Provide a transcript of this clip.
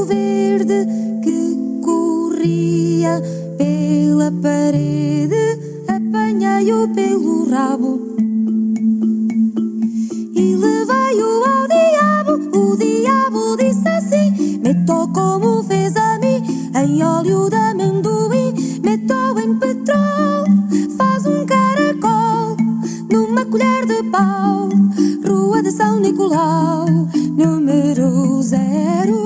gato verde que corria pela parede, apanhei-o pelo rabo e levei-o ao diabo. O diabo disse assim: meto como fez a mim, em óleo de amendoim, meto em petróleo, faz um caracol numa colher de pau. Rua de São Nicolau, número 0.